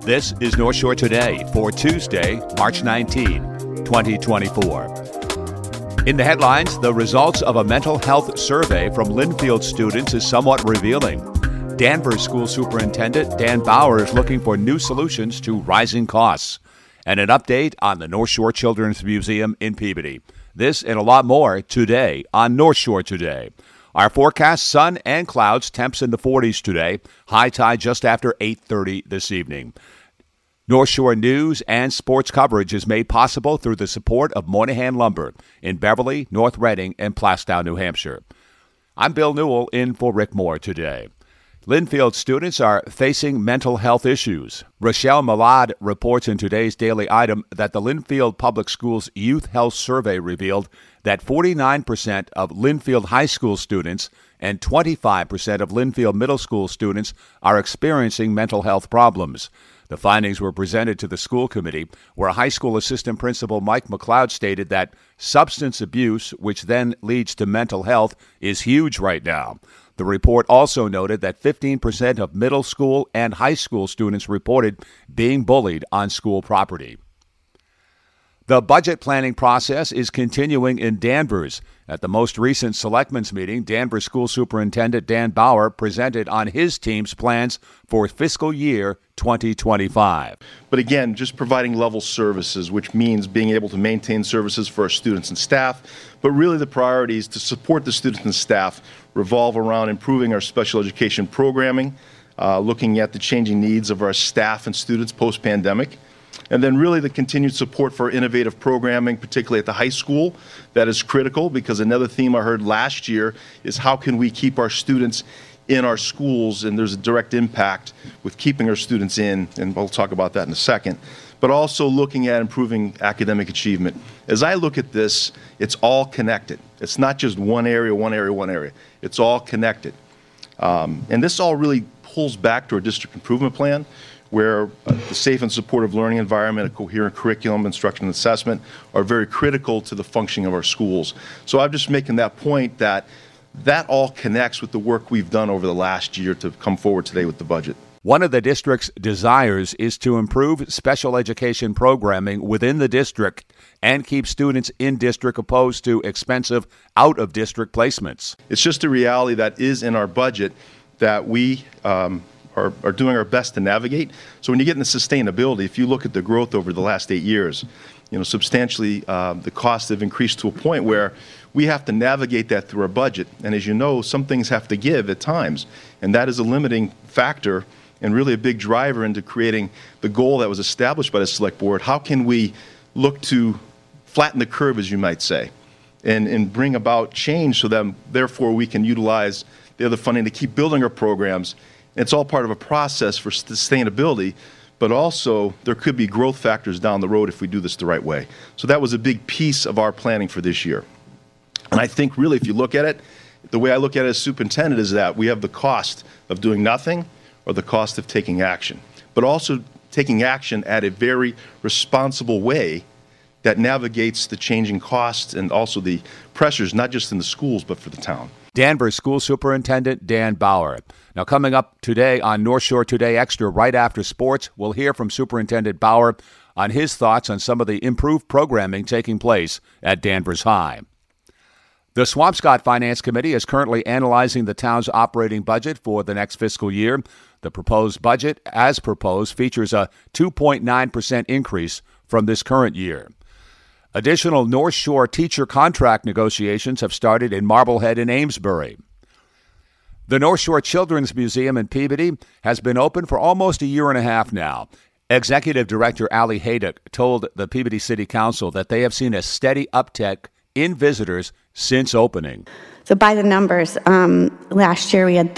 This is North Shore Today for Tuesday, March 19, 2024. In the headlines, the results of a mental health survey from Linfield students is somewhat revealing. Danvers School Superintendent Dan Bauer is looking for new solutions to rising costs. And an update on the North Shore Children's Museum in Peabody. This and a lot more today on North Shore Today. Our forecast, sun and clouds, temps in the 40s today. High tide just after 8:30 this evening. North Shore news and sports coverage is made possible through the support of Moynihan Lumber in Beverly, North Reading, and Plastow, New Hampshire. I'm Bill Newell in for Rick Moore today. Linfield students are facing mental health issues. Rochelle Malad reports in today's Daily Item that the Linfield Public Schools Youth Health Survey revealed that 49% of Linfield High School students and 25% of Linfield Middle School students are experiencing mental health problems. The findings were presented to the school committee, where high school assistant principal Mike McLeod stated that substance abuse, which then leads to mental health, is huge right now. The report also noted that 15% of middle school and high school students reported being bullied on school property. The budget planning process is continuing in Danvers. At the most recent selectmen's meeting, Danvers School Superintendent Dan Bauer presented on his team's plans for fiscal year 2025. But again, just providing level services, which means being able to maintain services for our students and staff. But really the priorities to support the students and staff revolve around improving our special education programming, looking at the changing needs of our staff and students post-pandemic. And then really the continued support for innovative programming, particularly at the high school. That is critical because another theme I heard last year is how can we keep our students in our schools, and there's a direct impact with keeping our students in, and we'll talk about that in a second. But also looking at improving academic achievement. As I look at this, it's all connected. It's not just one area, one area, one area. It's all connected. And this all really pulls back to our district improvement plan, where the safe and supportive learning environment, a coherent curriculum, instruction and assessment are very critical to the functioning of our schools. So I'm just making that point that all connects with the work we've done over the last year to come forward today with the budget. One of the district's desires is to improve special education programming within the district and keep students in district opposed to expensive out-of-district placements. It's just a reality that is in our budget that we are doing our best to navigate. So when you get into sustainability, if you look at the growth over the last 8 years, substantially the costs have increased to a point where we have to navigate that through our budget. And as you know, some things have to give at times, and that is a limiting factor and really a big driver into creating the goal that was established by the Select Board. How can we look to flatten the curve, as you might say, and bring about change so that therefore we can utilize the other funding to keep building our programs. It's all part of a process for sustainability, but also there could be growth factors down the road if we do this the right way. So that was a big piece of our planning for this year. And I think really if you look at it, the way I look at it as superintendent is that we have the cost of doing nothing or the cost of taking action, but also taking action at a very responsible way that navigates the changing costs and also the pressures, not just in the schools, but for the town. Danvers School Superintendent Dan Bauer. Now, coming up today on North Shore Today Extra, right after sports, we'll hear from Superintendent Bauer on his thoughts on some of the improved programming taking place at Danvers High. The Swampscott Finance Committee is currently analyzing the town's operating budget for the next fiscal year. The proposed budget, as proposed, features a 2.9% increase from this current year. Additional North Shore teacher contract negotiations have started in Marblehead and Amesbury. The North Shore Children's Museum in Peabody has been open for almost a year and a half now. Executive Director Allie Haydock told the Peabody City Council that they have seen a steady uptick in visitors since opening. So by the numbers, last year we had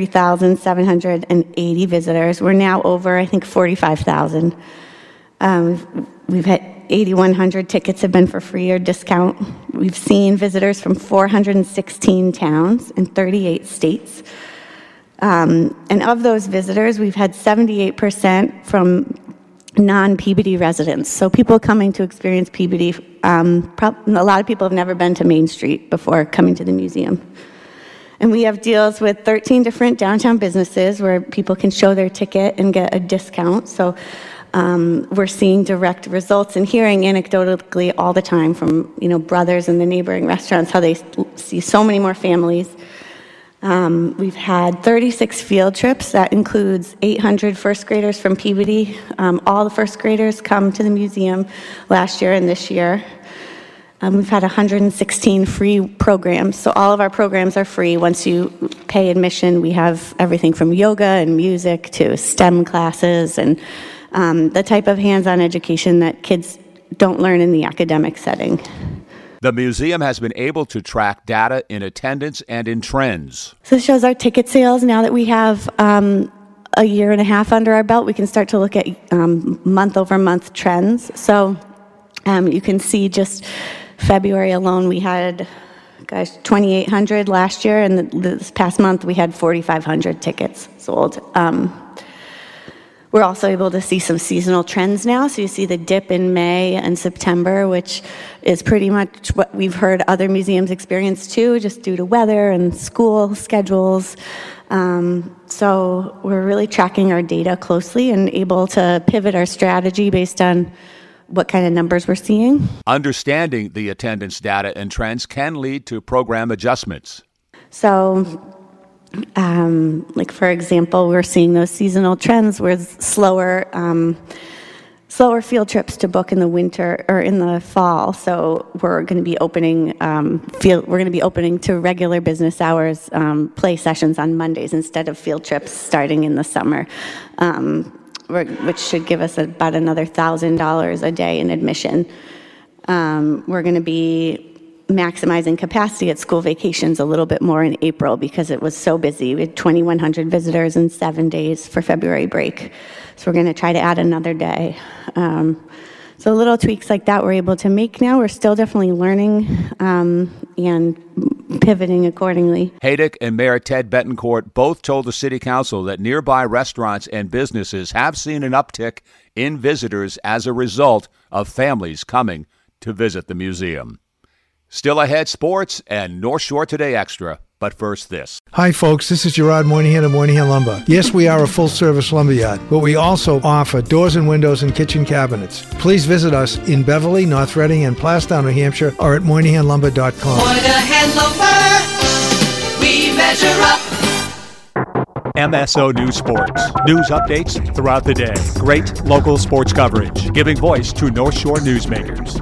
33,780 visitors. We're now over, I think, 45,000. We've had 8,100 tickets have been for free or discount. We've seen visitors from 416 towns in 38 states. And of those visitors, we've had 78% from non-Peabody residents. So people coming to experience Peabody, a lot of people have never been to Main Street before coming to the museum. And we have deals with 13 different downtown businesses where people can show their ticket and get a discount. So we're seeing direct results and hearing anecdotally all the time from, brothers in the neighboring restaurants how they see so many more families. We've had 36 field trips. That includes 800 first graders from Peabody. All the first graders come to the museum last year and this year. We've had 116 free programs. So all of our programs are free. Once you pay admission, we have everything from yoga and music to STEM classes and the type of hands-on education that kids don't learn in the academic setting. The museum has been able to track data in attendance and in trends. So this shows our ticket sales. Now that we have a year and a half under our belt, we can start to look at month-over-month trends. So you can see just February alone, we had 2,800 last year, and this past month we had 4,500 tickets sold. We're also able to see some seasonal trends now. So you see the dip in May and September, which is pretty much what we've heard other museums experience too, just due to weather and school schedules. So we're really tracking our data closely and able to pivot our strategy based on what kind of numbers we're seeing. Understanding the attendance data and trends can lead to program adjustments. So for example, we're seeing those seasonal trends with slower field trips to book in the winter or in the fall. So we're going to be opening to regular business hours play sessions on Mondays instead of field trips starting in the summer, which should give us about another $1,000 a day in admission. We're going to be maximizing capacity at school vacations a little bit more in April because it was so busy. We had 2,100 visitors in 7 days for February break. So we're going to try to add another day. So little tweaks like that we're able to make now. We're still definitely learning and pivoting accordingly. Haydick and Mayor Ted Betancourt both told the City Council that nearby restaurants and businesses have seen an uptick in visitors as a result of families coming to visit the museum. Still ahead, sports and North Shore Today Extra. But first, this. Hi, folks. This is Gerard Moynihan of Moynihan Lumber. Yes, we are a full-service lumberyard, but we also offer doors and windows and kitchen cabinets. Please visit us in Beverly, North Reading, and Plastown, New Hampshire, or at MoynihanLumber.com. Moynihan Lumber, we measure up. MSO News Sports. News updates throughout the day. Great local sports coverage, giving voice to North Shore newsmakers.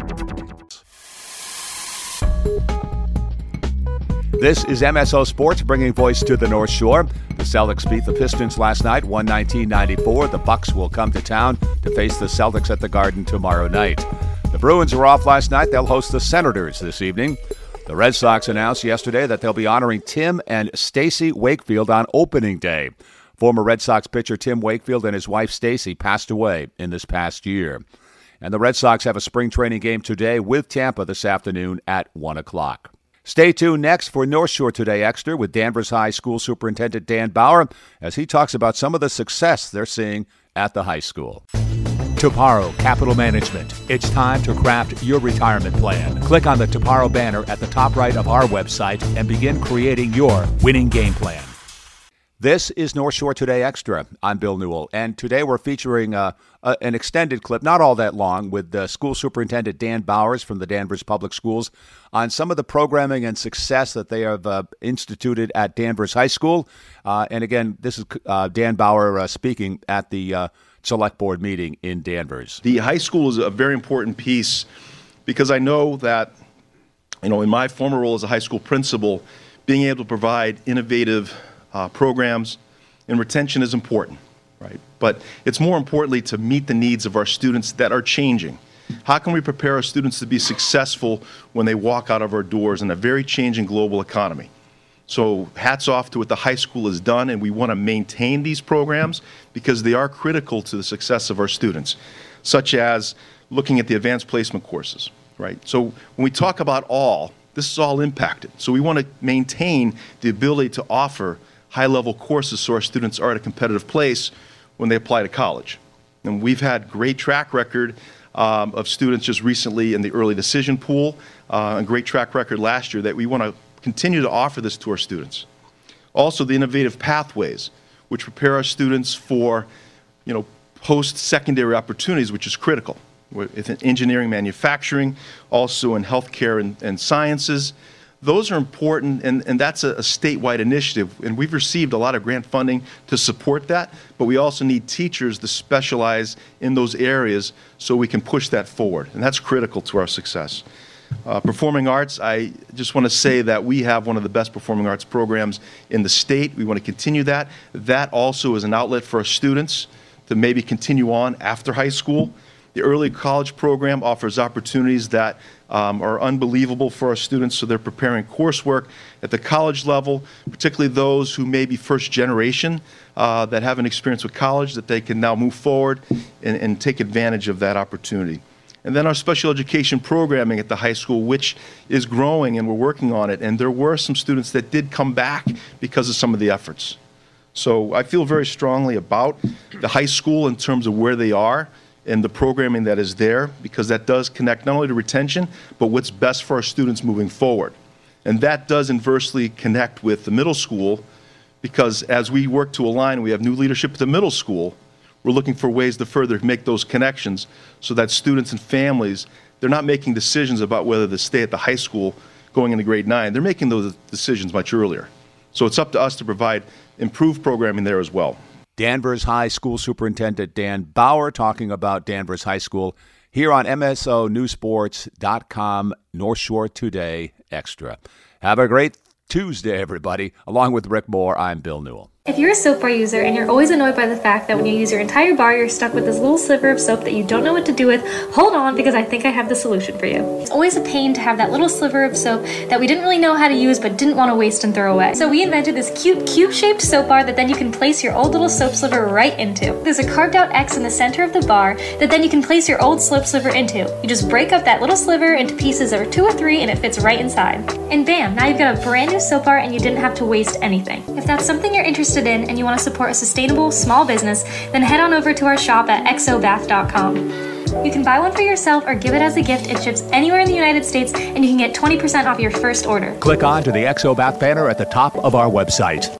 This is MSO Sports, bringing voice to the North Shore. The Celtics beat the Pistons last night, 119-94. The Bucks will come to town to face the Celtics at the Garden tomorrow night. The Bruins were off last night. They'll host the Senators this evening. The Red Sox announced yesterday that they'll be honoring Tim and Stacy Wakefield on opening day. Former Red Sox pitcher Tim Wakefield and his wife Stacy passed away in this past year. And the Red Sox have a spring training game today with Tampa this afternoon at 1 o'clock. Stay tuned next for North Shore Today Extra with Danvers High School Superintendent Dan Bauer as he talks about some of the success they're seeing at the high school. Toparo Capital Management. It's time to craft your retirement plan. Click on the Toparo banner at the top right of our website and begin creating your winning game plan. This is North Shore Today Extra. I'm Bill Newell, and today we're featuring an extended clip, not all that long, with School Superintendent Dan Bowers from the Danvers Public Schools on some of the programming and success that they have instituted at Danvers High School. And again, this is Dan Bauer speaking at the Select Board meeting in Danvers. The high school is a very important piece because I know that, in my former role as a high school principal, being able to provide innovative programs and retention is important, right? But it's more importantly to meet the needs of our students that are changing. How can we prepare our students to be successful when they walk out of our doors in a very changing global economy? So hats off to what the high school has done, and we want to maintain these programs because they are critical to the success of our students, such as looking at the advanced placement courses, right? So when we talk about this is all impacted. So we want to maintain the ability to offer high-level courses so our students are at a competitive place when they apply to college. And we've had great track record of students just recently in the early decision pool, a great track record last year that we want to continue to offer this to our students. Also, the innovative pathways, which prepare our students for, post-secondary opportunities, which is critical. In engineering, manufacturing, also in healthcare and sciences. Those are important, and that's a statewide initiative, and we've received a lot of grant funding to support that, but we also need teachers to specialize in those areas so we can push that forward, and that's critical to our success. Performing arts, I just want to say that we have one of the best performing arts programs in the state. We want to continue that. That also is an outlet for our students to maybe continue on after high school. The early college program offers opportunities that are unbelievable for our students, so they're preparing coursework at the college level, particularly those who may be first generation that haven't experienced with college, that they can now move forward and take advantage of that opportunity. And then our special education programming at the high school, which is growing, and we're working on it, and there were some students that did come back because of some of the efforts. So I feel very strongly about the high school in terms of where they are and the programming that is there, because that does connect not only to retention, but what's best for our students moving forward. And that does inversely connect with the middle school, because as we work to align, we have new leadership at the middle school, we're looking for ways to further make those connections so that students and families, they're not making decisions about whether to stay at the high school going into grade 9. They're making those decisions much earlier. So it's up to us to provide improved programming there as well. Danvers High School Superintendent Dan Bauer talking about Danvers High School here on MSONewsports.com North Shore Today Extra. Have a great Tuesday, everybody. Along with Rick Moore, I'm Bill Newell. If you're a soap bar user and you're always annoyed by the fact that when you use your entire bar, you're stuck with this little sliver of soap that you don't know what to do with, hold on, because I think I have the solution for you. It's always a pain to have that little sliver of soap that we didn't really know how to use but didn't want to waste and throw away. So we invented this cute cube-shaped soap bar that then you can place your old little soap sliver right into. There's a carved out X in the center of the bar that then you can place your old soap sliver into. You just break up that little sliver into pieces of 2 or 3 and it fits right inside. And bam, now you've got a brand new soap bar and you didn't have to waste anything. If that's something you're interested in and you want to support a sustainable small business, then head on over to our shop at exobath.com. You can buy one for yourself or give it as a gift. It ships anywhere in the United States and you can get 20% off your first order. Click on to the Exobath banner at the top of our website.